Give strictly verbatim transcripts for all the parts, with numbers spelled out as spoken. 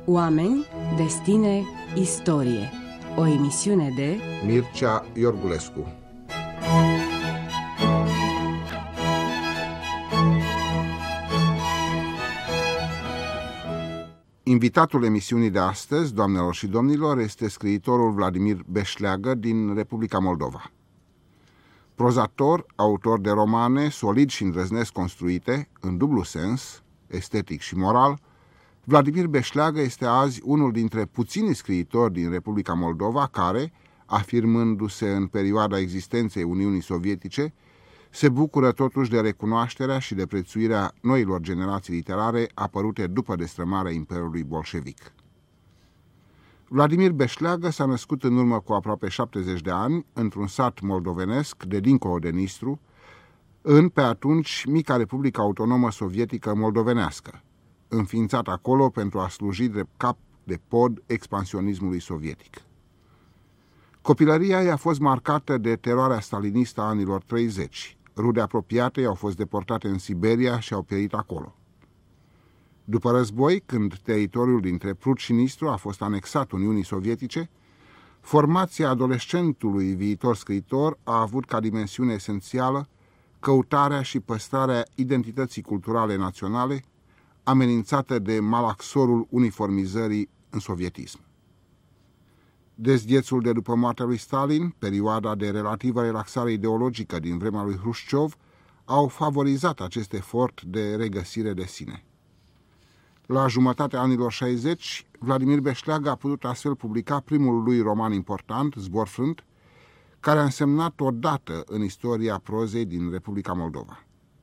Oameni, destine, istorie. O emisiune de Mircea Iorgulescu. Invitatul emisiunii de astăzi, doamnelor și domnilor, este scriitorul Vladimir Beșleagă din Republica Moldova. Prozator, autor de romane solid și îndrăznesc construite, în dublu sens, estetic și moral, Vladimir Beșleagă este azi unul dintre puținii scriitori din Republica Moldova care, afirmându-se în perioada existenței Uniunii Sovietice, se bucură totuși de recunoașterea și de prețuirea noilor generații literare apărute după destrămarea Imperiului Bolșevic. Vladimir Beșleagă s-a născut în urmă cu aproape șaptezeci de ani într-un sat moldovenesc de dincolo de Nistru, în pe atunci mica Republică Autonomă Sovietică Moldovenească, înființat acolo pentru a sluji drept cap de pod expansionismului sovietic. Copilăria i-a fost marcată de teroarea stalinistă a anilor treizeci. Rude apropiate i-au fost deportate în Siberia și au pierit acolo. După război, când teritoriul dintre Prut și Nistru a fost anexat Uniunii Sovietice, formația adolescentului viitor scriitor a avut ca dimensiune esențială căutarea și păstrarea identității culturale naționale, amenințată de malaxorul uniformizării în sovietism. Dezghețul de după moartea lui Stalin, perioada de relativă relaxare ideologică din vremea lui Hrușciov, au favorizat acest efort de regăsire de sine. La jumătatea anilor șaizeci, Vladimir Beșleagă a putut astfel publica primul lui roman important, Zbor Frânt, care a însemnat o dată în istoria prozei din Republica Moldova.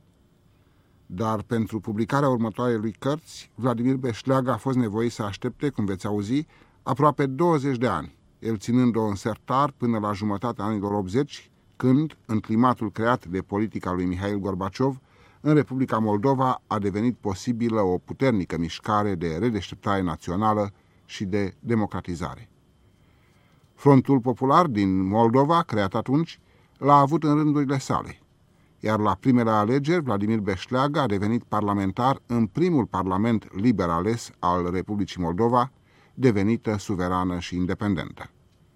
Dar pentru publicarea următoarei lui cărți, Vladimir Beșleagă a fost nevoit să aștepte, cum veți auzi, aproape douăzeci de ani, el ținând-o în sertar până la jumătatea anilor optzeci, când, în climatul creat de politica lui Mihail Gorbaciov, în Republica Moldova a devenit posibilă o puternică mișcare de redeșteptare națională și de democratizare. Frontul Popular din Moldova, creat atunci, l-a avut în rândurile sale, iar la primele alegeri, Vladimir Beșleagă a devenit parlamentar în primul parlament liber ales al Republicii Moldova, devenită suverană și independentă.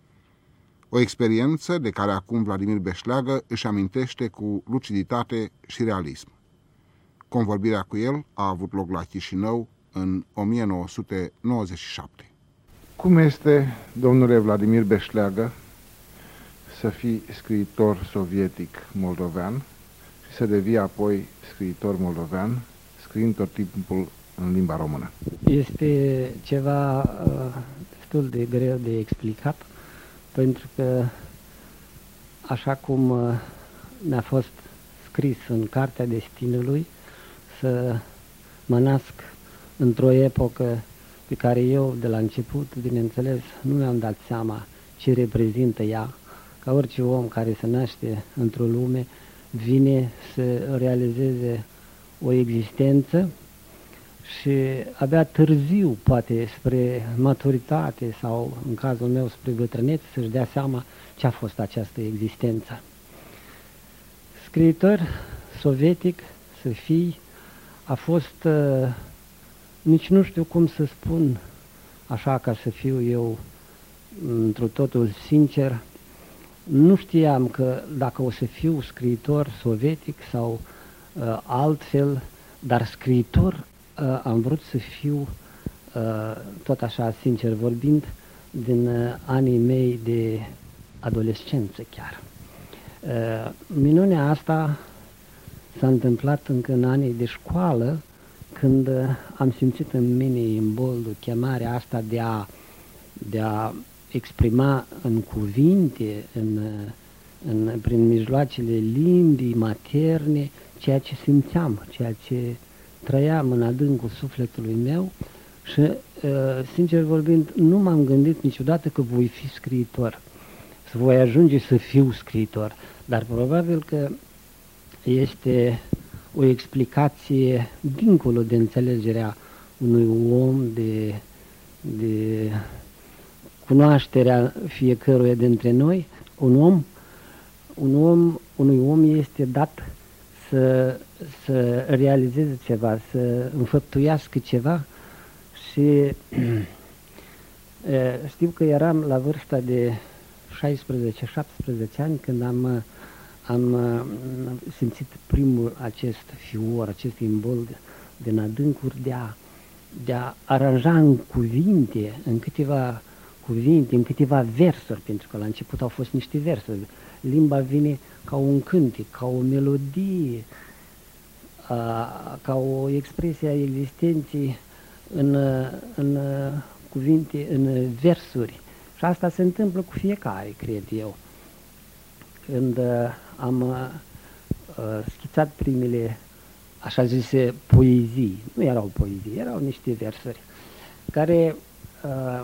O experiență de care acum Vladimir Beșleagă își amintește cu luciditate și realism. Convorbirea cu el a avut loc la Chișinău în o mie nouă sute nouăzeci și șapte. Cum este, domnule Vladimir Beșleagă, să fii scriitor sovietic moldovean și să devii apoi scriitor moldovean, scriind tot timpul în limba română? Este ceva uh, destul de greu de explicat, pentru că așa cum uh, mi-a fost scris în Cartea Destinului, să mă nasc într-o epocă pe care eu, de la început, bineînțeles, nu mi-am dat seama ce reprezintă ea, ca orice om care se naște într-o lume, vine să realizeze o existență și abia târziu, poate spre maturitate sau, în cazul meu, spre bătrânețe, să-și dea seama ce a fost această existență. Scriitor sovietic, să fii, a fost, uh, nici nu știu cum să spun, așa ca să fiu eu întru totul sincer, nu știam că dacă o să fiu scriitor sovietic sau uh, altfel, dar scriitor uh, am vrut să fiu, uh, tot așa sincer vorbind, din uh, anii mei de adolescență chiar. Uh, minunea asta s-a întâmplat încă în anii de școală, când uh, am simțit în mine imboldul, chemarea asta de a, de a exprima în cuvinte, în, în, prin mijloacele limbii materne, ceea ce simțeam, ceea ce trăiam în adâncul sufletului meu și, uh, sincer vorbind, nu m-am gândit niciodată că voi fi scriitor, să voi ajunge să fiu scriitor, dar probabil că este o explicație dincolo de înțelegerea unui om, de, de cunoașterea fiecăruia dintre noi. Un om, un om, unui om este dat să, să realizeze ceva, să înfăptuiască ceva și Știu că eram la vârsta de șaisprezece șaptesprezece ani când am, am simțit primul acest fior, acest imbol din adâncuri de a, de a aranja în cuvinte, în câteva cuvinte, în câteva versuri, pentru că la început au fost niște versuri. Limba vine ca un cântec, ca o melodie, ca o expresie a existenței în, în cuvinte, în versuri. Și asta se întâmplă cu fiecare, cred eu. Când am uh, schițat primele, așa zise, poezii, nu erau poezii, erau niște versuri, care uh,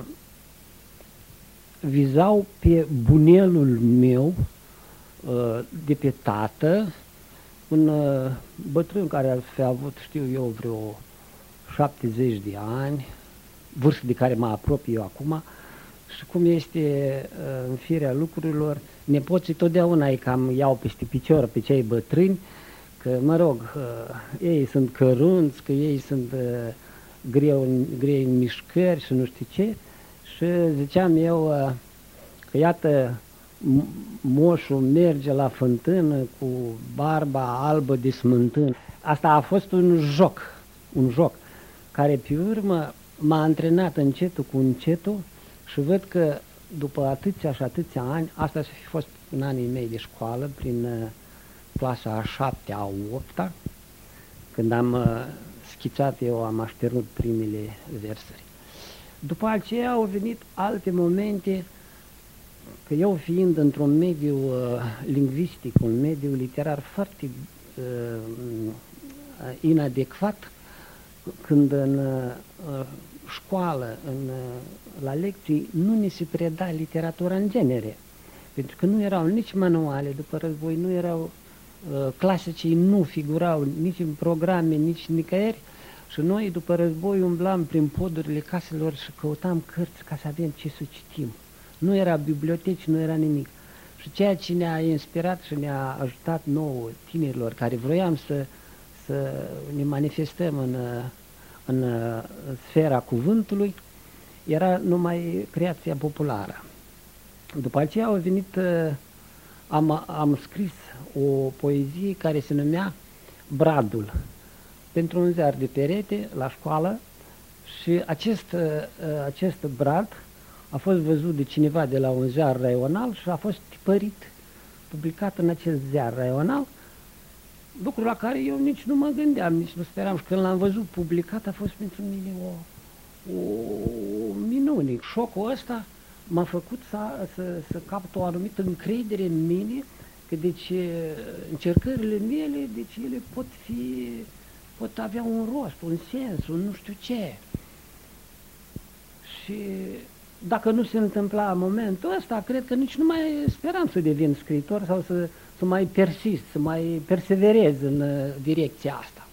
vizau pe bunelul meu uh, de pe tată, un uh, bătrân care ar fi avut, știu eu, vreo șaptezeci de ani, vârstă de care mă apropii eu acum, și cum este uh, în firea lucrurilor, nepoții totdeauna îi cam iau peste picior pe cei bătrâni, că, mă rog, uh, ei sunt cărunți, că ei sunt uh, greu, grei în mișcări și nu știu ce, și ziceam eu uh, că iată moșul merge la fântână cu barba albă de smântână. Asta a fost un joc, un joc, care pe urmă m-a antrenat încetul cu încetul și văd că după atâția și atâția ani, asta să fi fost în anii mei de școală, prin uh, clasa a șaptea, a opta, când am uh, schițat eu, am așternut primele versuri. După aceea au venit alte momente, că eu fiind într-un mediu uh, lingvistic, un mediu literar foarte uh, inadecvat, când în uh, școală, în, la lecții, nu ni se preda literatura în genere, pentru că nu erau nici manuale după război, nu erau uh, clasicii, nu figurau nici în programe, nici nicăieri, și noi după război umblam prin podurile caselor și căutam cărți ca să avem ce să citim. Nu era biblioteci, nu era nimic. Și ceea ce ne-a inspirat și ne-a ajutat nouă, tinerilor, care vroiam să, să ne manifestăm în în sfera cuvântului, era numai creația populară. După aceea au venit, am, am scris o poezie care se numea Bradul, pentru un ziar de perete la școală, și acest, acest brad a fost văzut de cineva de la un ziar raional și a fost tipărit, publicat în acest ziar raional, lucru la care eu nici nu mă gândeam, nici nu speram, și când l-am văzut publicat a fost pentru mine o, o minune. Șocul ăsta m-a făcut să, să, să capt o anumită încredere în mine, că deci încercările mele, deci ele pot fi, pot avea un rost, un sens, un nu știu ce. Și dacă nu se întâmpla în momentul ăsta, cred că nici nu mai speram să devin scriitor sau să, să mai persist, să mai perseverez în uh, direcția asta.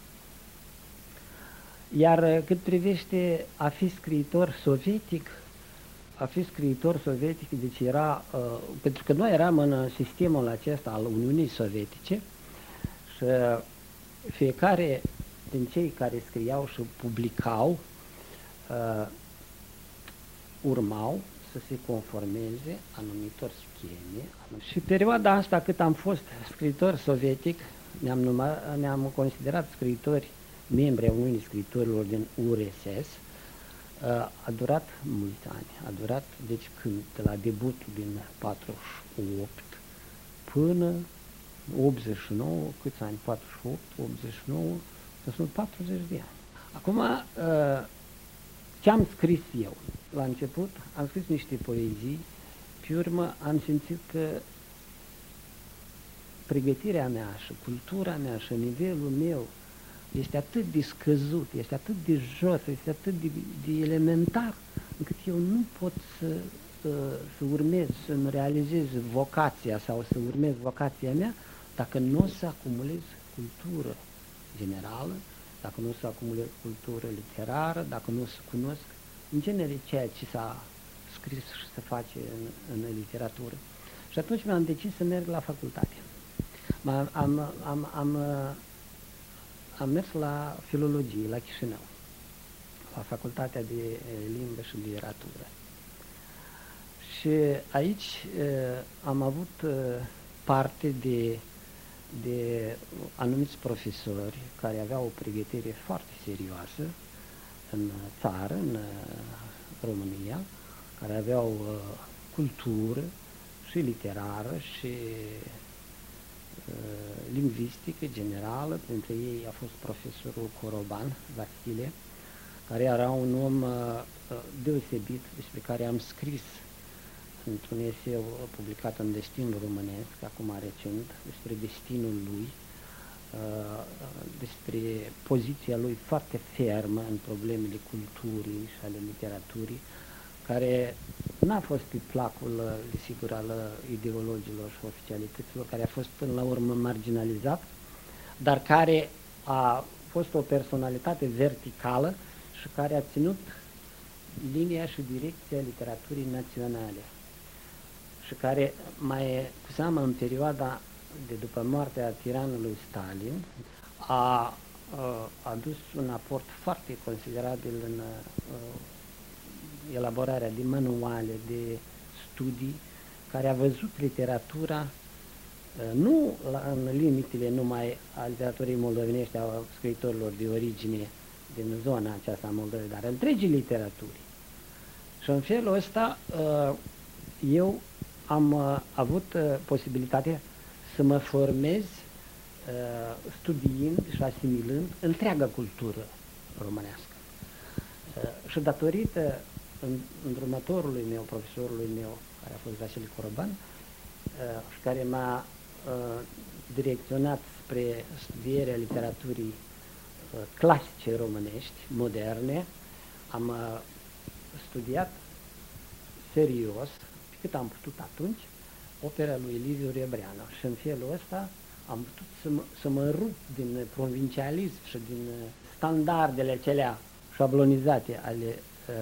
Iar uh, cât privește a fi scriitor sovietic, a fi scriitor sovietic, deci era, uh, pentru că noi eram în sistemul acesta al Uniunii Sovietice și uh, fiecare din cei care scriau și publicau uh, urmau să se conformeze anumitor scheme. Și perioada asta cât am fost scriitor sovietic, ne-am, număr, ne-am considerat scriitori, membri ai Uniunii Scriitorilor din U R S S, a durat mulți ani. A durat, deci când, de la debutul din patruzeci și opt până optzeci și nouă, câți ani? patruzeci și opt, optzeci și nouă, sunt patruzeci de ani. Acum, ce am scris eu? La început am scris niște poezii, pe urmă am simțit că pregătirea mea și cultura mea și nivelul meu este atât de scăzut, este atât de jos, este atât de, de elementar, încât eu nu pot să, să urmez, să-mi realizez vocația sau să urmez vocația mea dacă nu o să acumulez cultură generală, dacă nu o să acumulez cultură literară, dacă nu o să cunosc în genere ceea ce s-a scris și se face în, în literatură. Și atunci mi-am decis să merg la facultate. Am, am, am, am, am mers la filologie, la Chișinău, la Facultatea de Limbă și Literatură. Și aici am avut parte de, de anumiți profesori care aveau o pregătire foarte serioasă în țară, în România, care aveau cultură și literară și lingvistică generală. Printre ei a fost profesorul Coroban, Vasile, care era un om deosebit, despre care am scris într-un eseu publicat în Destinul Românesc, acum recent, despre destinul lui, despre poziția lui foarte fermă în problemele culturii și ale literaturii, care n-a fost pe placul, desigur, al ideologilor și oficialităților, care a fost până la urmă marginalizat, dar care a fost o personalitate verticală și care a ținut linia și direcția literaturii naționale și care, mai cu seamă în perioada de după moartea tiranului Stalin, a adus un aport foarte considerabil în uh, elaborarea de manuale, de studii, care a văzut literatura uh, nu la, în limitele numai a literaturii moldovenești, a scriitorilor de origine din zona aceasta a Moldovei, dar întregii literaturi. Și în felul ăsta uh, eu am uh, avut uh, posibilitatea să mă formez uh, studiind și asimilând întreaga cultură românească. Uh, și datorită îndrumătorului meu, profesorului meu, care a fost Vasile Coroban, uh, și care m-a uh, direcționat spre studierea literaturii uh, clasice românești, moderne, am uh, studiat serios, pe cât am putut atunci, opera lui Liviu Rebreanu și în felul ăsta am putut să mă, să mă rup din provincialism și din standardele acelea șablonizate ale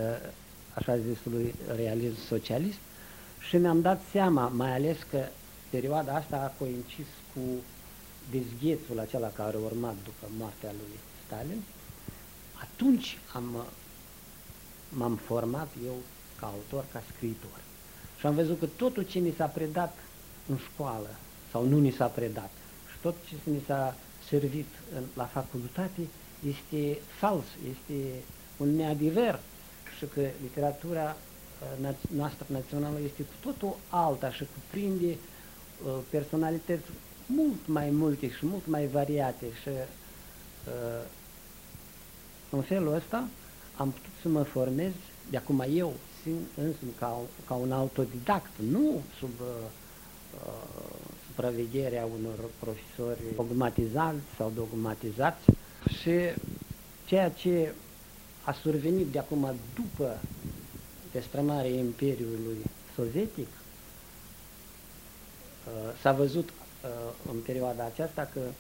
așa zisului realism socialist și mi-am dat seama, mai ales că perioada asta a coincis cu dezghețul acela care a urmat după moartea lui Stalin. Atunci am, m-am format eu ca autor, ca scriitor. Și am văzut că totul ce ni s-a predat în școală, sau nu ni s-a predat, și tot ce ni s-a servit în, la facultate, este fals, este un neadevăr și că literatura uh, noastră națională este cu totul alta și cuprinde uh, personalități mult mai multe și mult mai variate și uh, în felul ăsta am putut să mă formez de acum eu însumi ca, ca un autodidact, nu sub uh, uh, supravegherea unor profesori dogmatizați sau dogmatizați. Și ceea ce a survenit de acum după destrămarea Imperiului Sovietic, uh, s-a văzut uh, în perioada aceasta că uh,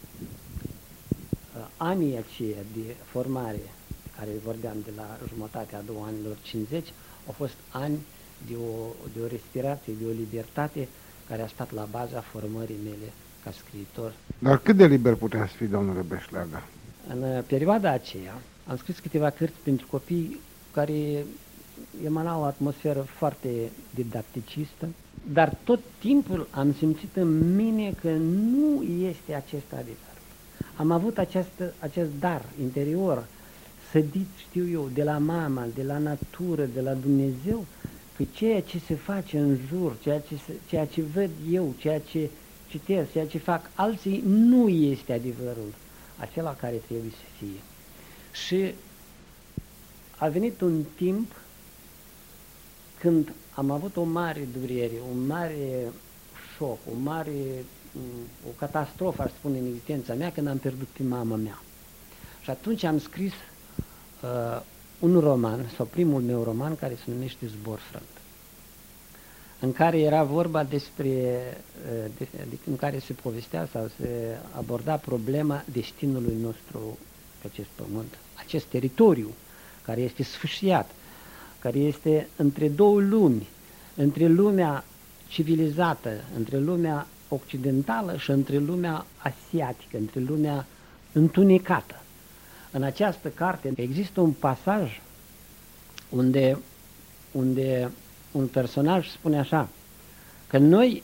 anii aceia de formare, care vorbeam de la jumătatea a doua anilor cincizeci, au fost ani de o, de o respirație, de o libertate care a stat la baza formării mele ca scriitor. Dar cât de liber puteați fi, domnule Beșleagă? În perioada aceea am scris câteva cărți pentru copii care emanau o atmosferă foarte didacticistă, dar tot timpul am simțit în mine că nu este acest adevăr. Am avut această, acest dar interior, sădit, știu eu, de la mama, de la natură, de la Dumnezeu, că ceea ce se face în jur, ceea ce, se, ceea ce văd eu, ceea ce citesc, ceea ce fac alții, nu este adevărul acela care trebuie să fie. Și a venit un timp când am avut o mare durere, un mare șoc, o mare, o catastrofă, aș spune, în existența mea, când am pierdut pe mama mea. Și atunci am scris uh, un roman, sau primul meu roman, care se numește Zbor Frânt, în care era vorba despre, uh, de, de, în care se povestea sau se aborda problema destinului nostru pe acest pământ, acest teritoriu care este sfâșiat, care este între două lumi, între lumea civilizată, între lumea occidentală și între lumea asiatică, între lumea întunecată. În această carte există un pasaj unde, unde un personaj spune așa, că noi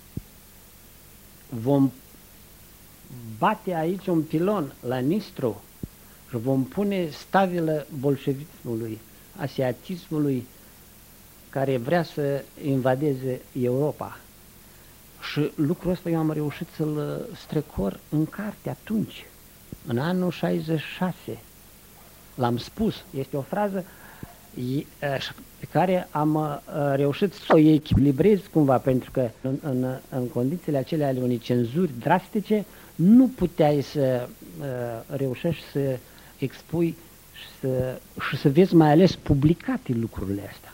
vom bate aici un pilon la Nistru și vom pune stabilă bolșevismului, asiatismului care vrea să invadeze Europa. Și lucrul ăsta eu am reușit să-l strecor în carte atunci, în anul șaizeci și șase. L-am spus, este o frază pe care am reușit să o echilibrez cumva, pentru că în, în, în condițiile acelea ale unei cenzuri drastice nu puteai să uh, reușești să expui și să, și să vezi mai ales publicate lucrurile astea.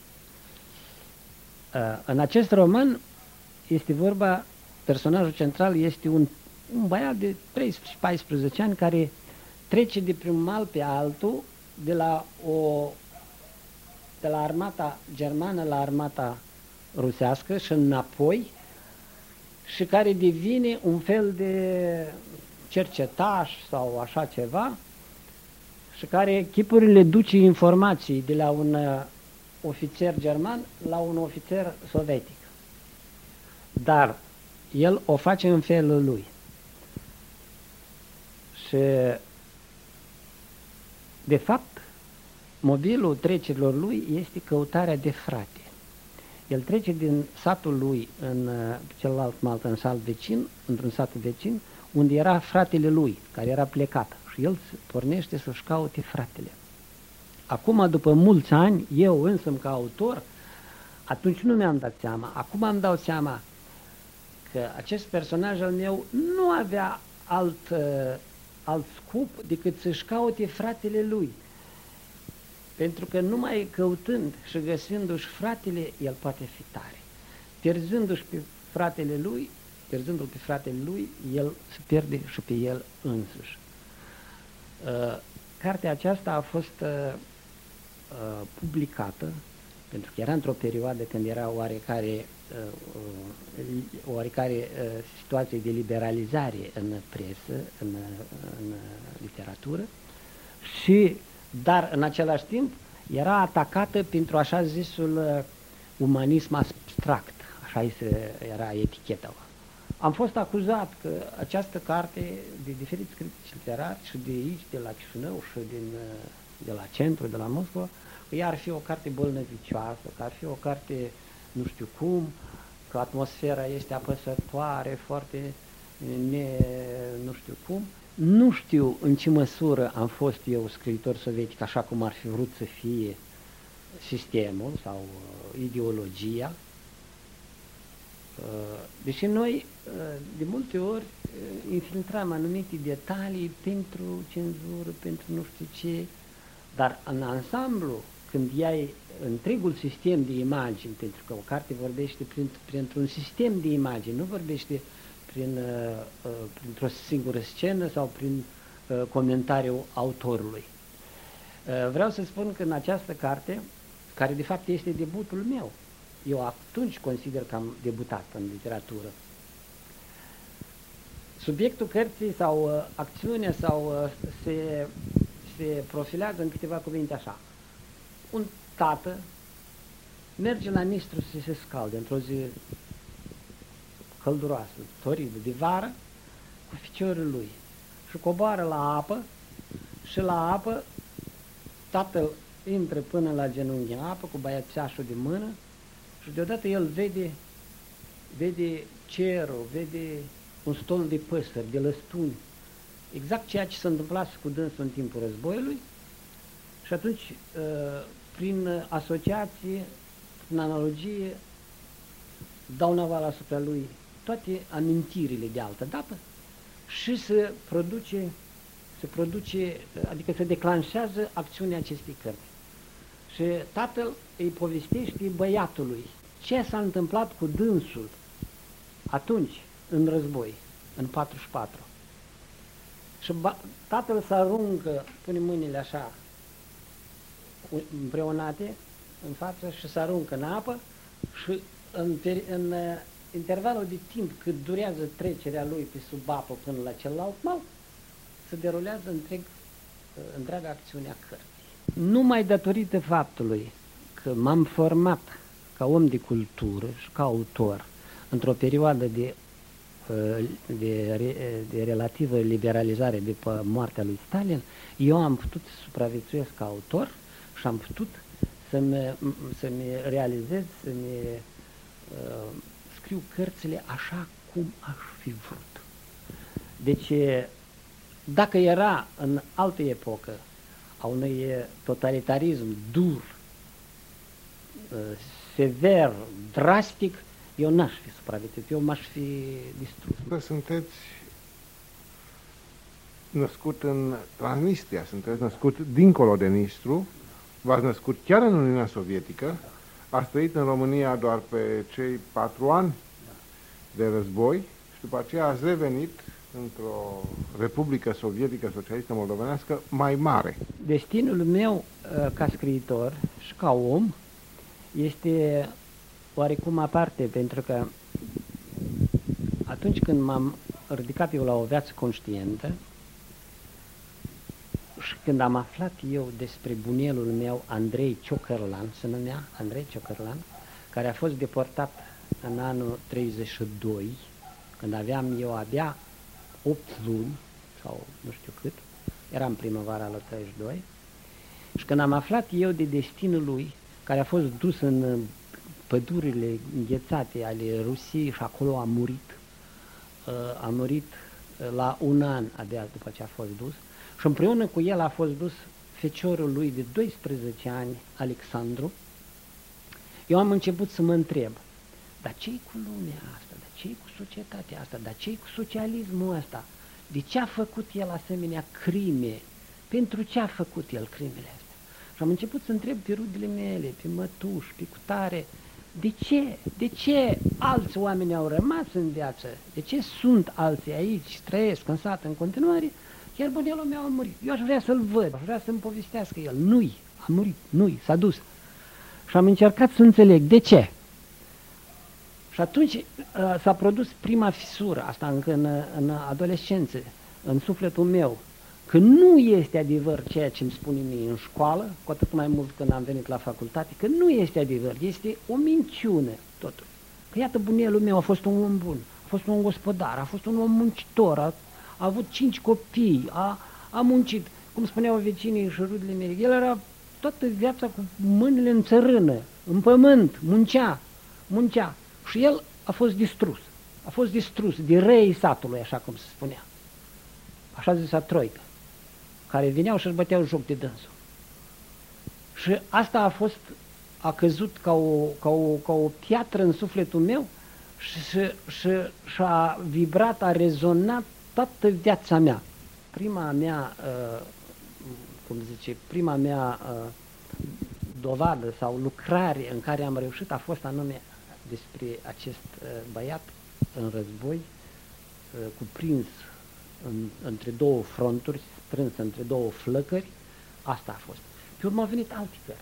Uh, în acest roman este vorba, personajul central este un, un băiat de treisprezece paisprezece ani care trece de pe un mal pe altul, de la, o, de la armata germană la armata rusească și înapoi, și care devine un fel de cercetaș sau așa ceva, și care chipurile duce informații de la un ofițer german la un ofițer sovietic. Dar el o face în felul lui. Și de fapt, mobilul trecerilor lui este căutarea de frate. El trece din satul lui în celălalt mal, în sat vecin, într-un sat vecin, unde era fratele lui, care era plecat. Și el pornește să-și caute fratele. Acum, după mulți ani, eu însă, ca autor, atunci nu mi-am dat seama. Acum îmi dau seama că acest personaj al meu nu avea alt, alt scop decât să-și caute fratele lui. Pentru că numai căutând și găsindu-și fratele, el poate fi tare. Pierzându-și pe fratele lui, pierzându-l pe fratele lui, el se pierde și pe el însuși. Uh, cartea aceasta a fost uh, uh, publicată, pentru că era într-o perioadă când era oarecare, uh, uh, oarecare uh, situație de liberalizare în presă, în, în literatură, și dar în același timp era atacată pentru așa zisul uh, umanism abstract, așa este, era eticheta. Am fost acuzat că această carte de diferiți critici literari și de aici, de la Chișinău și din, uh, de la centru, de la Moscova, că ea ar fi o carte bolnăvicioasă, că ar fi o carte nu știu cum, că atmosfera este apăsătoare, foarte ne, nu știu cum. Nu știu în ce măsură am fost eu scriitor sovietic așa cum ar fi vrut să fie sistemul sau uh, ideologia. Uh, deși noi uh, de multe ori uh, infiltram anumite detalii pentru cenzură, pentru nu știu ce, dar în ansamblu, când iai întregul sistem de imagini, pentru că o carte vorbește prin, printr-un sistem de imagini, nu vorbește prin, uh, printr-o singură scenă sau prin uh, comentariul autorului. Uh, vreau să spun că în această carte, care de fapt este debutul meu, eu atunci consider că am debutat în literatură, subiectul cărții sau uh, acțiunea sau uh, se, se profilează în câteva cuvinte așa. Un tată merge la Nistru să se scalde într-o zi călduroasă, toribilă, de vară, cu ficiorul lui, și coboară la apă, și la apă tatăl intră până la genunchi în apă cu băiățașul de mână și deodată el vede, vede cerul, vede un stol de păsări, de lăstuni, exact ceea ce se întâmplase cu dânsul în timpul războiului. Și atunci, prin asociație, prin analogie, dau naval asupra lui toate amintirile de altă dată și se produce, se produce, adică se declanșează acțiunea acestei cărți. Și tatăl îi povestește băiatului ce s-a întâmplat cu dânsul atunci, în război, în patruzeci și patru. Și tatăl se aruncă, pune mâinile așa împreunate în față și se aruncă în apă și în, în intervalul de timp cât durează trecerea lui pe sub apă până la celălalt mal, se derulează întreg, întreaga acțiune a cărții. Numai datorită faptului că m-am format ca om de cultură și ca autor, într-o perioadă de, de, de relativă liberalizare după moartea lui Stalin, eu am putut să supraviețuiesc ca autor și am putut să-mi, să-mi realizez, să-mi uh, scriu cărțile așa cum aș fi vrut. Deci, dacă era în altă epocă a unui totalitarism dur, sever, drastic, eu n-aș fi supraviețuit, eu m-aș fi distrus. Sunteți născut în Transnistria, sunteți născut dincolo de Nistru, v-ați născut chiar în Uniunea Sovietică, ați trăit în România doar pe cei patru ani de război și după aceea ați revenit într-o Republică Sovietică Socialistă Moldovenească mai mare. Destinul meu ca scriitor și ca om este oarecum aparte, pentru că atunci când m-am ridicat eu la o viață conștientă și când am aflat eu despre bunelul meu, Andrei Ciocărlan, se numea Andrei Ciocărlan, care a fost deportat în anul treizeci și doi, când aveam eu abia opt luni, sau nu știu cât, eram primăvara la treizeci și doi, și când am aflat eu de destinul lui, care a fost dus în pădurile înghețate ale Rusiei și acolo a murit, a murit la un an abia după ce a fost dus, și împreună cu el a fost dus feciorul lui de doisprezece ani, Alexandru. Eu am început să mă întreb, dar ce-i cu lumea asta, dar ce-i cu societatea asta, dar ce-i cu socialismul ăsta, de ce a făcut el asemenea crime, pentru ce a făcut el crimele astea? Și am început să întreb pe rudele mele, pe mătuși, pe cutare, de ce, de ce alți oameni au rămas în viață, de ce sunt alții aici, trăiesc în sat în continuare, iar bunelul meu a murit. Eu aș vrea să-l văd, aș vrea să-mi povestească el. Nu-i, a murit, nu-i, s-a dus. Și am încercat să înțeleg de ce. Și atunci uh, s-a produs prima fisură, asta încă în, în adolescență, în sufletul meu, că nu este adevăr ceea ce îmi spune mie în școală, cu atât mai mult când am venit la facultate, că nu este adevăr, este o minciună totul. Că iată, bunelul meu a fost un om bun, a fost un gospodar, a fost un om muncitor, a, a avut cinci copii, a, a muncit, cum spuneau vecinii și rudele mele, el era toată viața cu mâinile în țărână, în pământ, muncea, muncea. Și el a fost distrus, a fost distrus de răii satului, așa cum se spunea, așa zisa troică, care vineau și își băteau joc de dânsul. Și asta a fost, a căzut ca o, ca o, ca o piatră în sufletul meu și, și, și, și a vibrat, a rezonat toată viața mea. Prima mea, uh, cum zice, prima mea uh, dovadă sau lucrare în care am reușit a fost anume despre acest uh, băiat în război, uh, cuprins în, între două fronturi, strâns între două flăcări. Asta a fost. Pe urmă au venit alte cărți.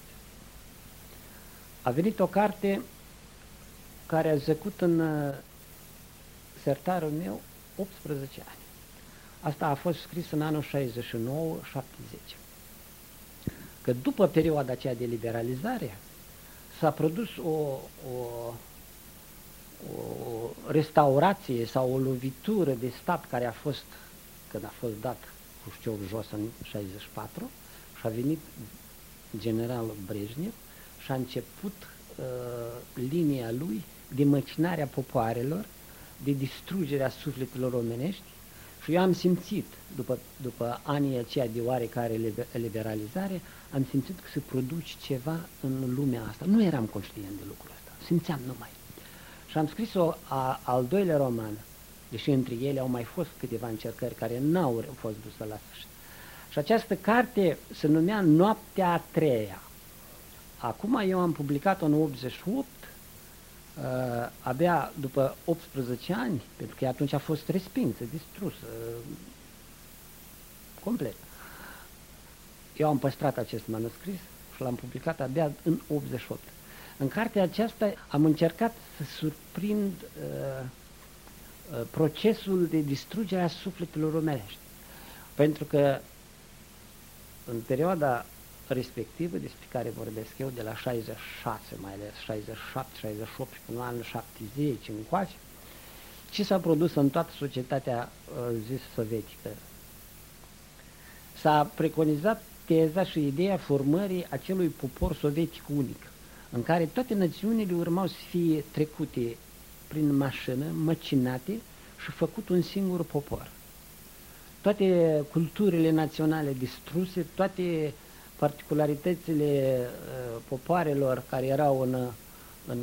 A venit o carte care a zăcut în uh, sertarul meu optsprezece ani. Asta a fost scris în anul șaizeci și nouă șaptezeci. Că după perioada aceea de liberalizare s-a produs o, o, o restaurație sau o lovitură de stat care a fost, când a fost dat Hrușciov jos în șaizeci și patru, și a venit generalul Brejnev și a început uh, linia lui de măcinarea popoarelor, de distrugerea sufletelor omenești. Și eu am simțit, după, după anii aceia de oarecare liberalizare, am simțit că se produce ceva în lumea asta. Nu eram conștient de lucrul ăsta, simțeam numai. Și am scris o, a, al doilea roman, deși între ele au mai fost câteva încercări care n-au fost duse la sfârșit. Și această carte se numea Noaptea a treia. Acum eu am publicat-o în optzeci și opt, uh, abia după optsprezece ani, pentru că atunci a fost respinsă, distrusă, uh, complet. Eu am păstrat acest manuscris și l-am publicat abia în optzeci și opt. În cartea aceasta am încercat să surprind uh, uh, procesul de distrugere a sufletelor omenești. Pentru că în perioada respectivă, despre care vorbesc eu, de la șaizeci și șase, mai ales șaizeci și șapte, șaizeci și opt și până la anul șaptezeci încoace, ce s-a produs în toată societatea zis sovietică. S-a preconizat teza și ideea formării acelui popor sovietic unic, în care toate națiunile urmau să fie trecute prin mașină, măcinate și făcut un singur popor. Toate culturile naționale distruse, toate particularitățile uh, popoarelor care erau în, în,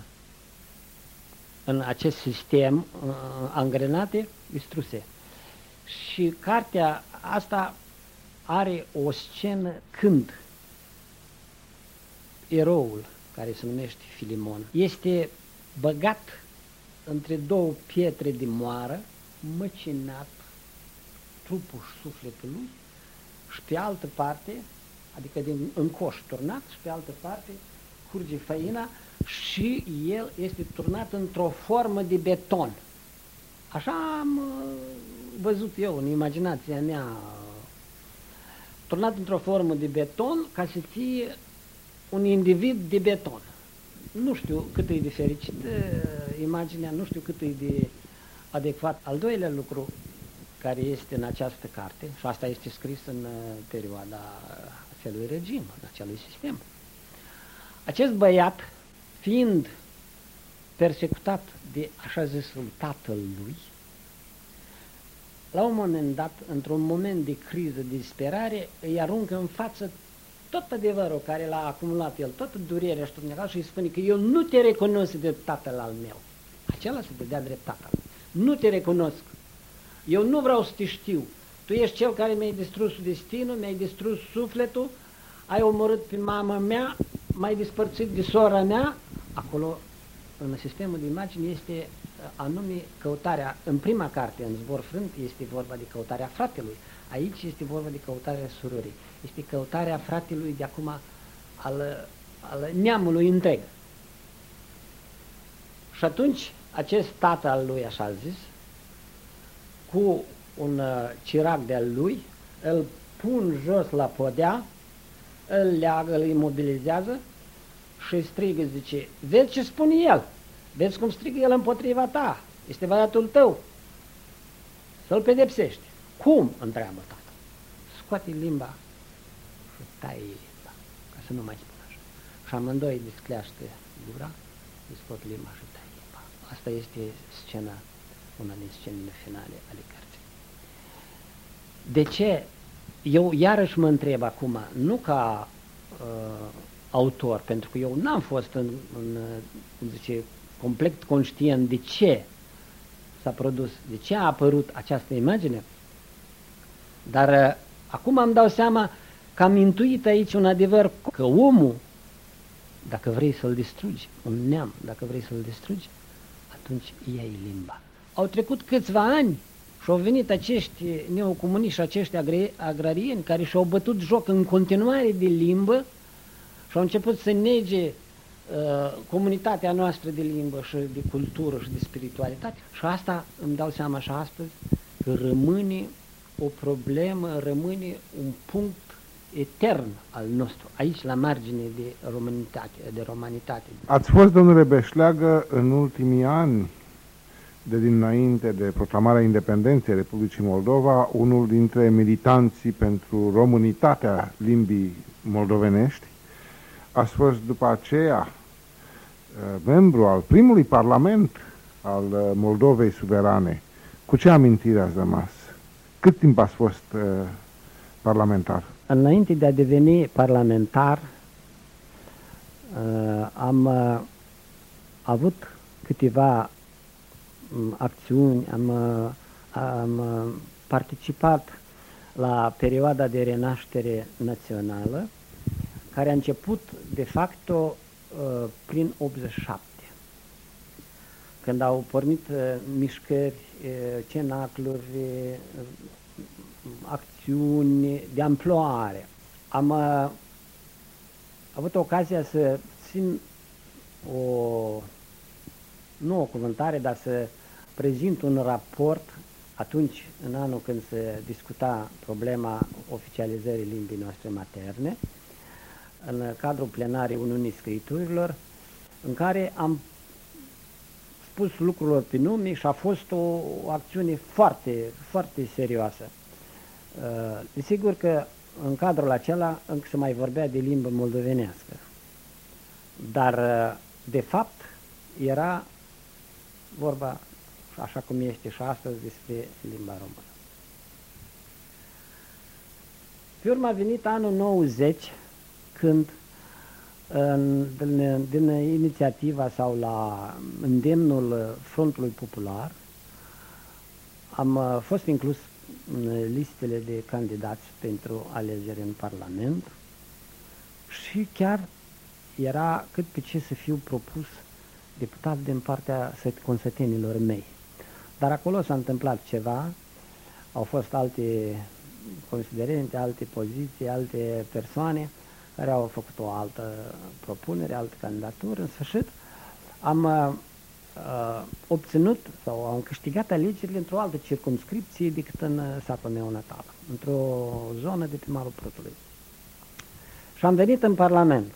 în acest sistem uh, angrenate, distruse. Și cartea asta are o scenă când eroul, care se numește Filimon, este băgat între două pietre de moară, măcinat, trupul și sufletul lui, și pe altă parte, adică din, în coș turnat, și pe altă parte curge făina și el este turnat într-o formă de beton. Așa am văzut eu în imaginația mea, turnat într-o formă de beton ca să fie un individ de beton. Nu știu cât e de fericit imaginea, nu știu cât e de adecvat. Al doilea lucru care este în această carte, și asta este scris în perioada acelui regim, în acelui sistem. Acest băiat, fiind persecutat de așa zisul tatăl lui, la un moment dat, într-un moment de criză, de disperare, îi aruncă în față tot adevărul care l-a acumulat el, toată durerea și tot negal, și îi spune că eu nu te recunosc de tatăl al meu. Acela se dădea drept tatăl. Nu te recunosc. Eu nu vreau să te știu. Tu ești cel care mi-ai distrus destinul, mi-ai distrus sufletul, ai omorât pe mama mea, m-ai despărțit de sora mea. Acolo, în sistemul de imagini, este anume căutarea, în prima carte, în Zbor Frânt, este vorba de căutarea fratelui. Aici este vorba de căutarea surorii. Este căutarea fratelui de acum al, al neamului întreg. Și atunci, acest tată al lui, așa zis, cu un uh, cirac de-al lui, îl pun jos la podea, îl leagă, îl imobilizează și strigă, zice, vezi ce spune el, vezi cum strigă el împotriva ta, este băiatul tău, să-l pedepsești. Cum? Întreabă tata. Scoate limba și taie limba, ca să nu mai spun așa. Și amândoi descleaște gura, îi scot limba și taie limba. Asta este scena, una din scenele finale ale cărții. De ce? Eu iarăși mă întreb acum, nu ca uh, autor, pentru că eu n-am fost în, în, cum zice, complet conștient de ce s-a produs, de ce a apărut această imagine, dar uh, acum îmi dau seama că am intuit aici un adevăr, că omul, dacă vrei să-l distrugi, un neam, dacă vrei să-l distrugi, atunci iei limba. Au trecut câțiva ani și au venit acești neocomuniști, acești agrarieni care și-au bătut joc în continuare de limbă și au început să nege uh, comunitatea noastră de limbă și de cultură și de spiritualitate. Și asta îmi dau seama și astăzi că rămâne o problemă, rămâne un punct etern al nostru, aici la margine de romanitate. De romanitate. Ați fost, domnule Beșleagă, în ultimii ani, de dinainte de proclamarea independenței Republicii Moldova, unul dintre militanții pentru românitatea limbii moldovenești. Ați fost după aceea membru al primului parlament al Moldovei suverane. Cu ce amintire ați rămas? Cât timp ați fost uh, parlamentar? Înainte de a deveni parlamentar, uh, am uh, avut câteva um, acțiuni, am, uh, am uh, participat la perioada de renaștere națională, care a început, de facto, uh, prin optzeci și șapte. Când au pornit uh, mișcări, uh, cenacluri, uh, acțiuni de amploare. Am uh, avut ocazia să țin o, nu o cuvântare, dar să prezint un raport atunci, în anul când se discuta problema oficializării limbii noastre materne, în cadrul plenarii Uniunii Scriiturilor, în care am spus lucrurilor pe nume și a fost o, o acțiune foarte, foarte serioasă. Desigur că în cadrul acela încă se mai vorbea de limbă moldovenească, dar de fapt era vorba, așa cum este și astăzi, despre limba română. Pe urmă a venit anul nouăzeci, când în, din, din inițiativa sau la îndemnul Frontului Popular am fost inclus în listele de candidați pentru alegeri în Parlament și chiar era cât pe ce să fiu propus deputat din partea consătenilor mei. Dar acolo s-a întâmplat ceva, au fost alte considerente, alte poziții, alte persoane care au făcut o altă propunere, altă candidatură. În sfârșit am uh, obținut sau am câștigat alegerile într-o altă circumscripție decât în satul meu natal, într-o zonă de pe malul Prutului. Și am venit în Parlament.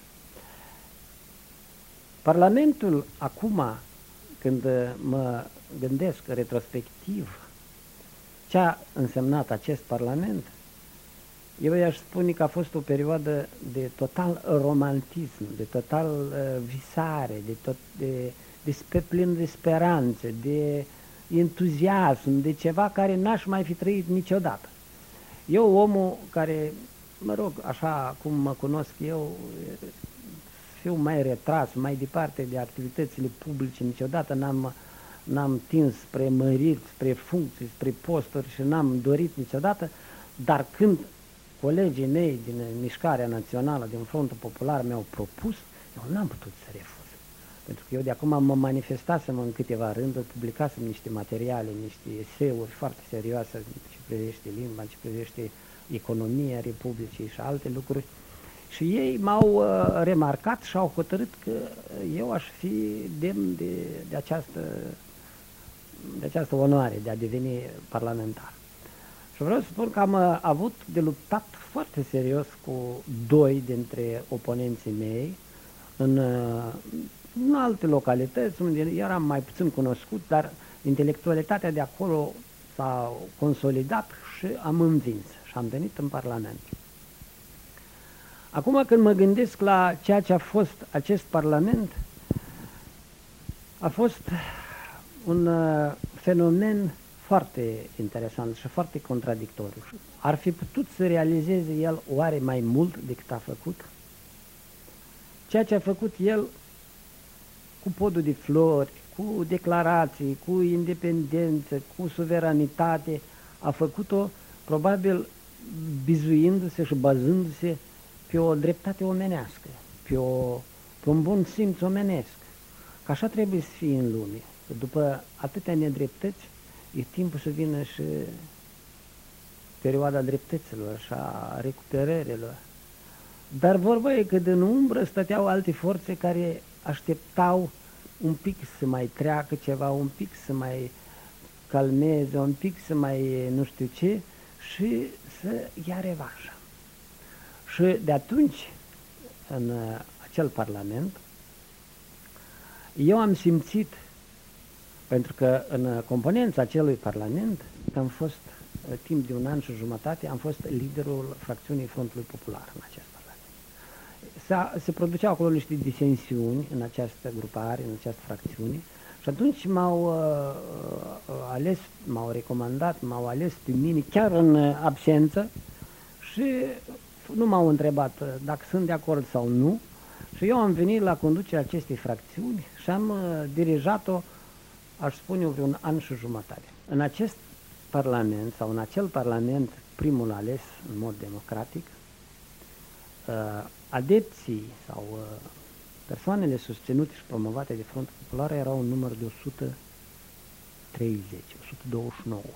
Parlamentul acum, când mă gândesc retrospectiv ce a însemnat acest Parlament, eu i-aș spune că a fost o perioadă de total romantism, de total uh, visare, de, tot, de, de plin de speranțe, de entuziasm, de ceva care n-aș mai fi trăit niciodată. Eu, omul care, mă rog, așa cum mă cunosc eu, fiu mai retras, mai departe de activitățile publice, niciodată n-am n-am tins spre măriri, spre funcții, spre posturi și n-am dorit niciodată, dar când colegii mei din Mișcarea Națională, din Frontul Popular mi-au propus, eu n-am putut să refuz. Pentru că eu de acum mă manifestasem în câteva rânduri, publicasem niște materiale, niște eseuri foarte serioase în ce privește limba, în ce privește economia Republicii și alte lucruri. Și ei m-au uh, remarcat și au hotărât că eu aș fi demn de, de, această, de această onoare de a deveni parlamentar. Și vreau să spun că am uh, avut de luptat foarte serios cu doi dintre oponenții mei în, uh, în alte localități unde eram mai puțin cunoscut, dar intelectualitatea de acolo s-a consolidat și am învins și am venit în Parlament. Acum când mă gândesc la ceea ce a fost acest Parlament, a fost un uh, fenomen foarte interesant și foarte contradictoriu. Ar fi putut să realizeze el oare mai mult decât a făcut? Ceea ce a făcut el cu podul de flori, cu declarații, cu independență, cu suveranitate, a făcut-o probabil bizuindu-se și bazându-se pe o dreptate omenească, pe, o, pe un bun simț omenesc. Că așa trebuie să fie în lume. Că după atâtea nedreptăți, e timpul să vină și perioada dreptăților și a recuperărilor. Dar vorba e că din umbră stăteau alte forțe care așteptau un pic să mai treacă ceva, un pic să mai calmeze, un pic să mai nu știu ce și să ia revanșa. Și de atunci, în acel Parlament, eu am simțit, pentru că în componența acelui Parlament am fost, timp de un an și jumătate, am fost liderul fracțiunii Frontului Popular în acest Parlament. Se produceau acolo niște disensiuni în această grupare, în această fracțiune, și atunci m-au uh, ales, m-au recomandat, m-au ales pe mine, chiar în absență, și nu m-au întrebat dacă sunt de acord sau nu, și eu am venit la conducerea acestei fracțiuni și am uh, dirijat-o, aș spune eu, vreun an și jumătate. În acest Parlament, sau în acel Parlament, primul ales în mod democratic, uh, adepții sau uh, persoanele susținute și promovate de Frontul Popular erau un număr de o sută treizeci, o sută douăzeci și nouă.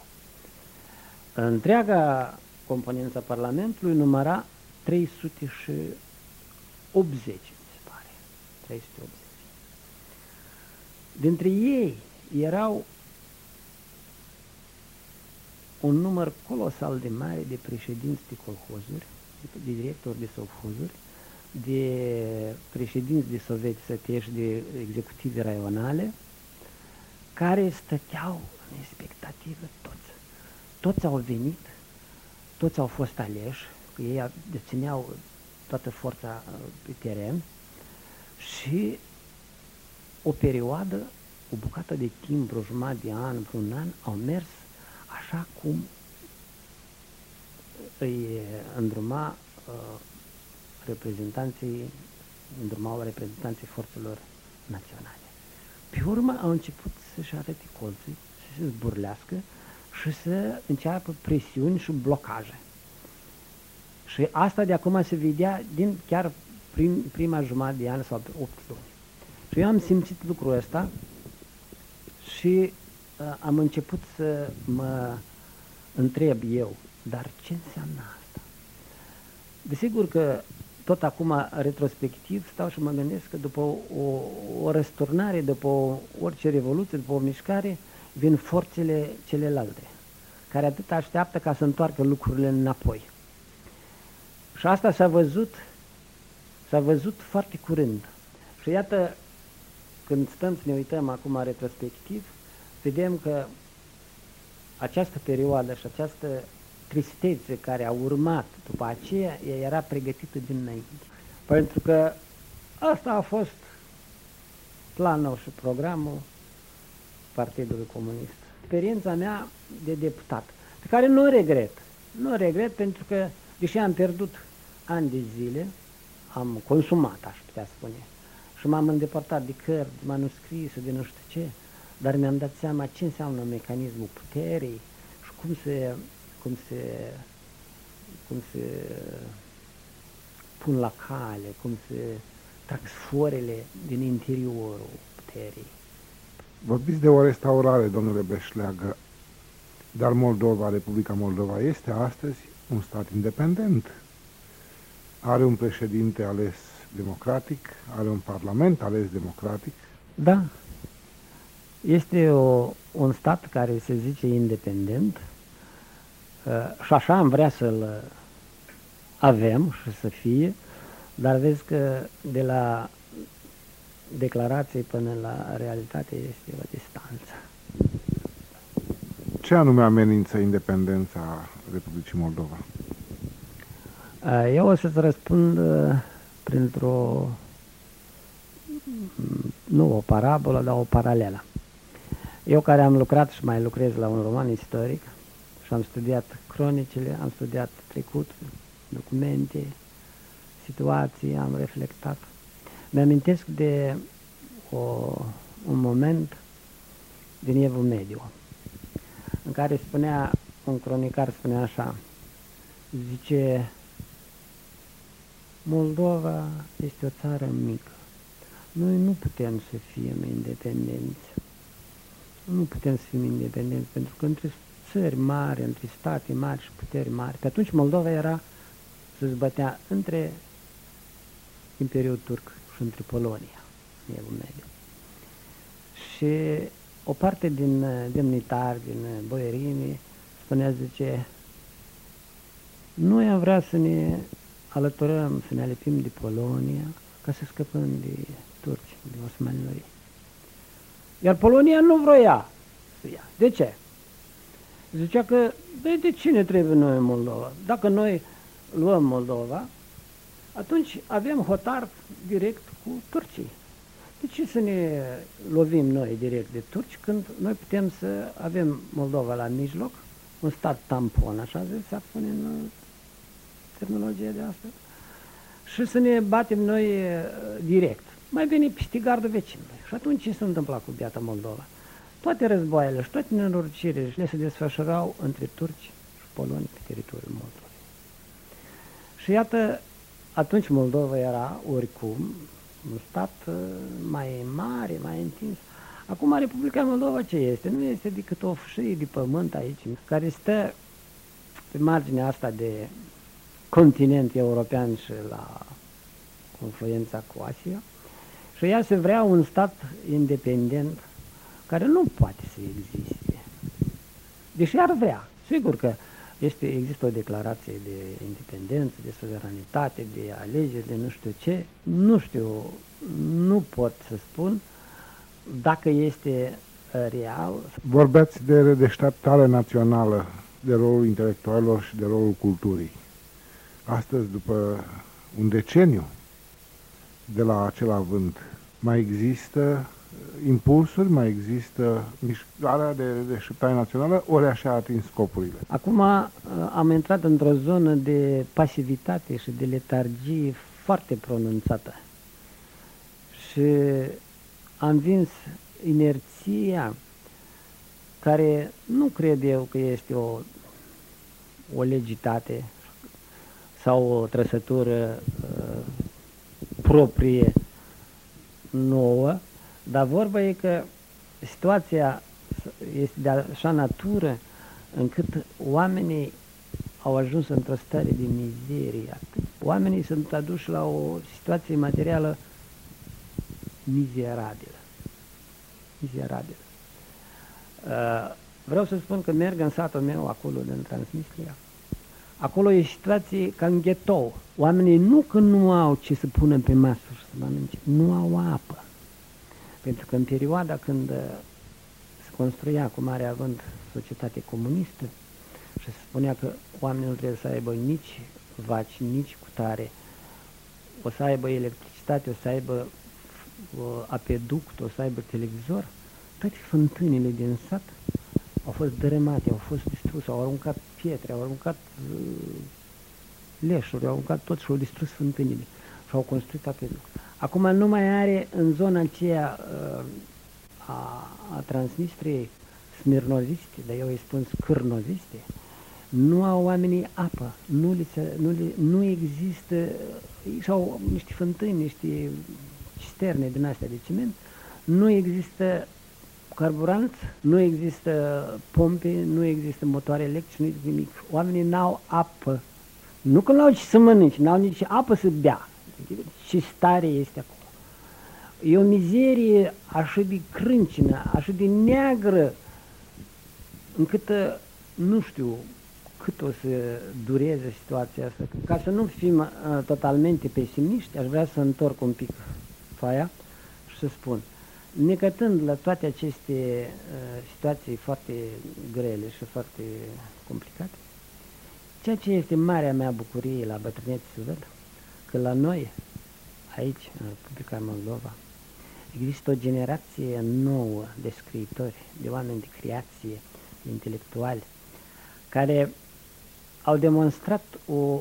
Întreaga componența Parlamentului număra trei sute optzeci, mi se pare. trei sute optzeci. Dintre ei erau un număr colosal de mare de președinți de colhozuri, de directori de sovhozuri, de președinți de sovieti sătești, de executive raionale, care stăteau în expectativă toți. Toți au venit, toți au fost aleși, că ei dețineau toată forța pe teren și o perioadă, o bucată de timp, vreo jumătate de an, vreun an, au mers așa cum îi îndruma uh, reprezentanții, îndrumau reprezentanții forțelor naționale. Pe urmă au început să-și arate colții, să se zburlească și să înceapă presiuni și blocaje. Și asta de acum se vedea din chiar prim, prima jumătate de an sau opt luni. Și eu am simțit lucrul ăsta și uh, am început să mă întreb eu, dar ce înseamnă asta? Desigur că tot acum, retrospectiv, stau și mă gândesc că după o, o, o răsturnare, după o, orice revoluție, după o mișcare, vin forțele celelalte, care atât așteaptă ca să întoarcă lucrurile înapoi. Și asta s-a văzut, s-a văzut foarte curând. Și iată, când stăm să ne uităm acum retrospectiv, vedem că această perioadă și această tristețe care a urmat după aceea, ea era pregătită dinainte. Pentru că asta a fost planul și programul Partidului Comunist. Experiența mea de deputat, pe care nu o regret. Nu o regret pentru că, deși am pierdut ani de zile, am consumat, aș putea spune, și m-am îndepărtat de cărți, de manuscrise, de nu știu ce, dar mi-am dat seama ce înseamnă mecanismul puterii și cum se, cum se, cum se pun la cale, cum se trag sforele din interiorul puterii. Vorbiți de o restaurare, domnule Beșleagă, dar Moldova, Republica Moldova, este astăzi un stat independent. Are un președinte ales democratic, are un parlament ales democratic. Da, este o, un stat care se zice independent uh, și așa am vrea să-l avem și să fie, dar vezi că de la declarație până la realitate este o distanță. Ce anume amenință independența Republicii Moldova? Eu o să-ți răspund printr-o, nu o parabolă, dar o paralelă. Eu care am lucrat și mai lucrez la un roman istoric și am studiat cronicile, am studiat trecutul, documente, situații, am reflectat. Mi-amintesc de o, un moment din Evul Mediu, în care spunea, un cronicar spunea așa, zice, Moldova este o țară mică. Noi nu putem să fim independenți. Nu putem să fim independenți, pentru că între țări mari, între state mari și puteri mari, pe atunci Moldova era, să se bătea între Imperiul Turc și între Polonia, în Evul Mediu. Și o parte din demnitari, din boierini, spunea, zice, noi am vrea să ne alăturăm, să ne alepim de Polonia, ca să scăpăm de turci, de osmanilării. Iar Polonia nu vroia să ia. De ce? Zicea că, de, de cine trebuie noi în Moldova? Dacă noi luăm Moldova, atunci avem hotar direct cu turcii. De ce să ne lovim noi direct de turci când noi putem să avem Moldova la mijloc, un stat tampon, așa se spune în terminologia de astăzi, și să ne batem noi direct. Mai bine peste gardul vecinului. Și atunci ce se întâmpla cu biata Moldova? Toate războaiele și toate nenorocirile le se desfășurau între turci și poloni pe teritoriul Moldovei. Și iată, atunci Moldova era oricum un stat mai mare, mai întins. Acum Republica Moldova ce este? Nu este decât o fâșie de pământ aici, care stă pe marginea asta de continent european și la confluența cu Asia. Și ea se vrea un stat independent care nu poate să existe. Deși ar vrea. Sigur că Este, există o declarație de independență, de suveranitate, de alegeri, de nu știu ce. Nu știu, nu pot să spun dacă este real. Vorbeați de deșteptare națională, de rolul intelectualilor și de rolul culturii. Astăzi, după un deceniu de la acel avânt, mai există impulsuri, mai există mișcarea de deșteptare națională, ori așa a atins scopurile? Acum am intrat într-o zonă de pasivitate și de letargie foarte pronunțată și am vins inerția care nu cred eu că este o, o legitate sau o trăsătură uh, proprie nouă, dar vorba e că situația este de așa natură încât oamenii au ajuns într-o stare de mizerie. Oamenii sunt aduși la o situație materială mizerabilă. Mizerabilă. Uh, vreau să spun că merg în satul meu acolo din Transnistria. Acolo e situație ca în ghetou. Oamenii nu că nu au ce să pună pe masă și să mănânce, nu au apă. Pentru că în perioada când se construia cu mare avânt societate comunistă și se spunea că oamenii nu trebuie să aibă nici vaci, nici cutare, o să aibă electricitate, o să aibă apeduct, o să aibă televizor, toate fântânile din sat au fost dărâmate, au fost distruse, au aruncat pietre, au aruncat uh, leșuri, au aruncat tot și au distrus fântânile și au construit apeduct. Acum nu mai are în zona aceea uh, a, a Transnistriei smirnoziste, dar eu îi spun scârnoziste, nu au oamenii apă, nu, li se, nu, li, nu există, sau niște fântâni, niște cisterne din astea de ciment, nu există carburant, nu există pompe, nu există motoare electrice, nu există nimic. Oamenii n-au apă, nu că n-au ce să mănânce, n-au nici apă să bea. Ce stare este acolo. E o mizerie așa de crâncină, așa de neagră, încât nu știu cât o să dureze situația asta. Ca să nu fim uh, totalmente pesimiști, aș vrea să întorc un pic faia și să spun, necătând la toate aceste uh, situații foarte grele și foarte complicate, ceea ce este marea mea bucurie la bătrânețe să văd, că la noi, aici, în Republica Moldova, există o generație nouă de scriitori, de oameni de creație, de intelectuali, care au demonstrat o, o,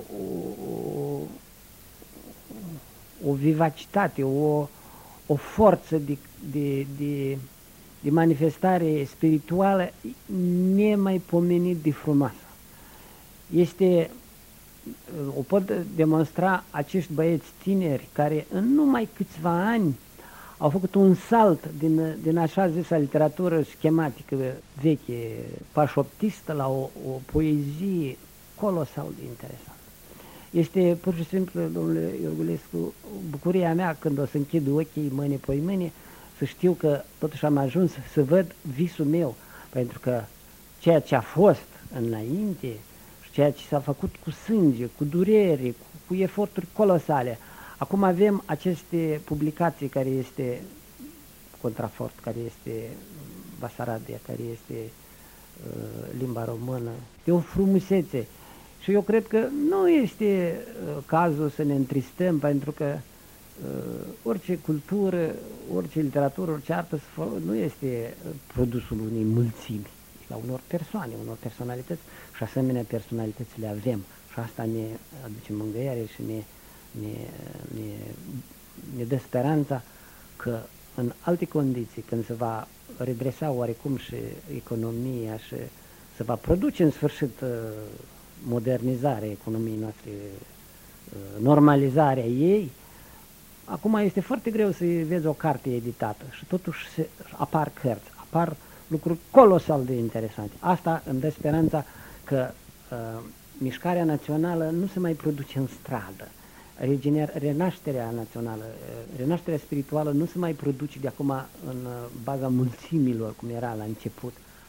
o vivacitate, o, o forță de, de, de, de manifestare spirituală nemaipomenit de frumoasă. Este, o pot demonstra acești băieți tineri care în numai câțiva ani au făcut un salt din, din așa zisă literatură schematică veche, pașoptistă, la o, o poezie colosal de interesantă. Este pur și simplu, domnule Iorgulescu, bucuria mea când o să închid ochii mâine pe mâine, să știu că totuși am ajuns să văd visul meu, pentru că ceea ce a fost înainte și ceea ce s-a făcut cu sânge, cu durere, cu, cu eforturi colosale, acum avem aceste publicații care este Contrafort, care este Basarabia, care este uh, limba română, e o frumusețe. Și eu cred că nu este uh, cazul să ne întristăm, pentru că uh, orice cultură, orice literatură, orice artă nu este produsul unei mulțimi, la unor persoane, unor personalități, și asemenea personalități le avem. Și asta ne aduce mângâiere și ne, ne, ne, ne dă speranța că în alte condiții, când se va redresa oarecum și economia și se va produce în sfârșit modernizarea economiei noastre, normalizarea ei, acum este foarte greu să vezi o carte editată și totuși se, apar cărți, apar lucruri colosal de interesante. Asta îmi dă speranța că uh, mișcarea națională nu se mai produce în stradă. Regener, renașterea națională, uh, renașterea spirituală nu se mai produce de acum în uh, baza mulțimilor, cum era la început.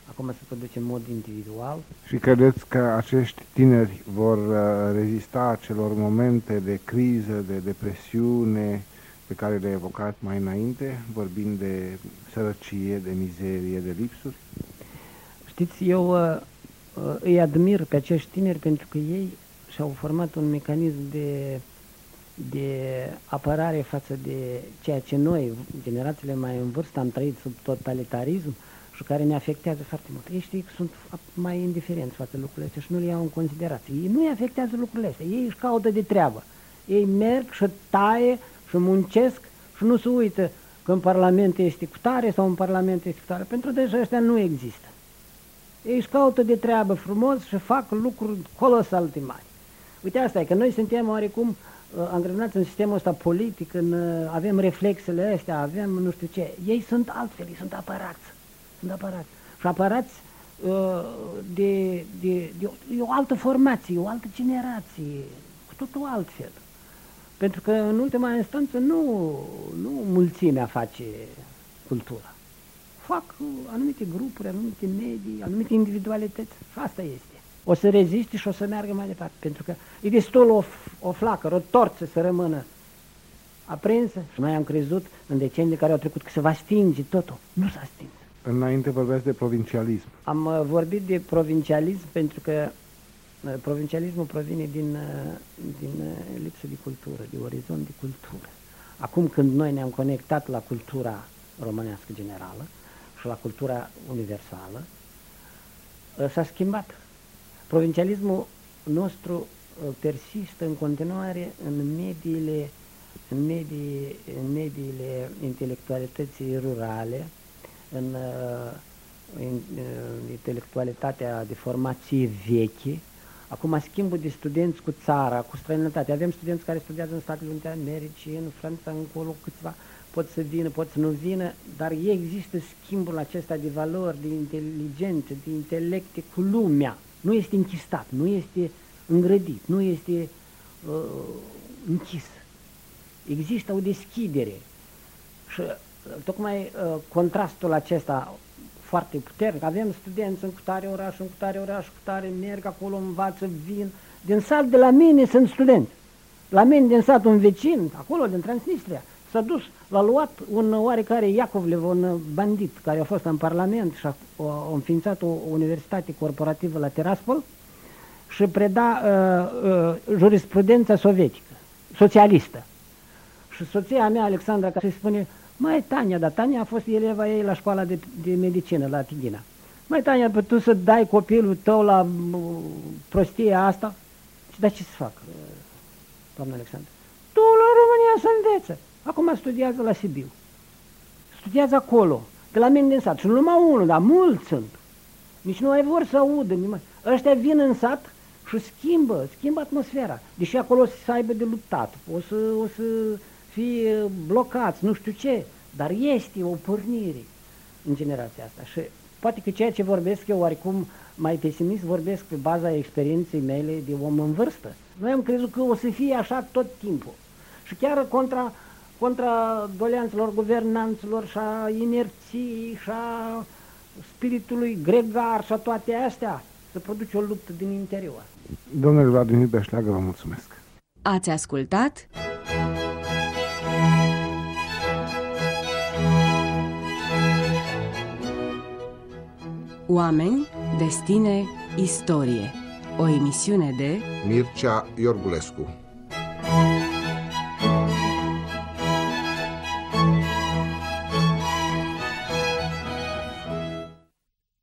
acum se produce în mod individual. Și credeți că acești tineri vor rezista acelor momente de criză, de depresiune pe care le-ai evocat mai înainte, vorbind de sărăcie, de mizerie, de lipsuri? Știți, eu uh, îi admir pe acești tineri pentru că ei și-au format un mecanism de, de apărare față de ceea ce noi, generațiile mai în vârstă, am trăit sub totalitarism și care ne afectează foarte mult. Ei știi că sunt mai indiferenți față de lucrurile astea și nu le iau în considerație. Ei nu îi afectează lucrurile astea, ei își caută de treabă. Ei merg și taie și muncesc și nu se uită că în Parlament este cu tare sau în Parlament este cu tare, pentru că deja ăștia nu există. Ei își caută de treabă frumos și fac lucruri colosal de mari. Uite, asta e, că noi suntem oarecum uh, angrenați în sistemul ăsta politic, în, uh, avem reflexele astea, avem nu știu ce. Ei sunt altfel, ei sunt apărați. Sunt apărați. Și apărați uh, de, de, de, de o altă formație, o altă generație, cu totul altfel. Pentru că, în ultima instanță, nu, nu mulțimea face cultura. Fac anumite grupuri, anumite medii, anumite individualități. Și asta este. O să reziste și o să meargă mai departe. Pentru că e destul o, o flacără, o torță să rămână aprinsă. Și noi am crezut în deceniile care au trecut că se va stinge totul. Nu s-a stins. Înainte vorbeați de provincialism. Am uh, vorbit de provincialism pentru că uh, provincialismul provine din, uh, din uh, lipsă de cultură, de orizont de cultură. Acum când noi ne-am conectat la cultura românească generală și la cultura universală, uh, s-a schimbat. Provincialismul nostru uh, persistă în continuare în mediile, în medii, în mediile intelectualității rurale, în, în, în intelectualitatea de formație veche. Acum schimbul de studenți cu țara, cu străinătate. Avem studenți care studiază în Statele Unite ale Americii, în Franța, încolo câțiva, pot să vină, pot să nu vină, dar există schimbul acesta de valori, de inteligență, de intelecte cu lumea. Nu este închistat, nu este îngrădit, nu este uh, închis. Există o deschidere. Și tocmai uh, contrastul acesta foarte puternic. Avem studenți în cutare oraș, în cutare oraș, cutare, merg acolo, învață, vin. Din sat de la mine sunt studenți. La mine din satul un vecin, acolo, din Transnistria, s-a dus, l-a luat un oarecare Iacovlev, un bandit care a fost în Parlament și a, a înființat o universitate corporativă la Tiraspol și preda uh, uh, jurisprudența sovietică, socialistă. Și soția mea, Alexandra, care se spune: măi, Tania, dar Tania a fost eleva ei la școala de, de medicină, la Tighina. Măi, Tania, pe tu să dai copilul tău la uh, prostia asta? Și dar ce să fac, uh, doamna Alexandra? Tu la România să înveță. Acum studiază la Sibiu. Studiază acolo, de la mine din sat. Și nu numai unul, dar mulți sunt. Nici nu mai vor să audă. Nimeni. Ăștia vin în sat și schimbă, schimbă atmosfera. Deși acolo o să aibă de luptat, o să, o să fie blocați, nu știu ce. Dar este o pornire în generația asta. Și poate că ceea ce vorbesc eu, oarecum mai pesimist, vorbesc pe baza experienței mele de om în vârstă. Noi am crezut că o să fie așa tot timpul. Și chiar contra, contra doleanțelor guvernanților și a inerției și a spiritului gregar și a toate astea, se produce o luptă din interior. Domnule Vladimir Beșleagă, vă mulțumesc. Ați ascultat Oameni, destine, istorie. O emisiune de Mircea Iorgulescu.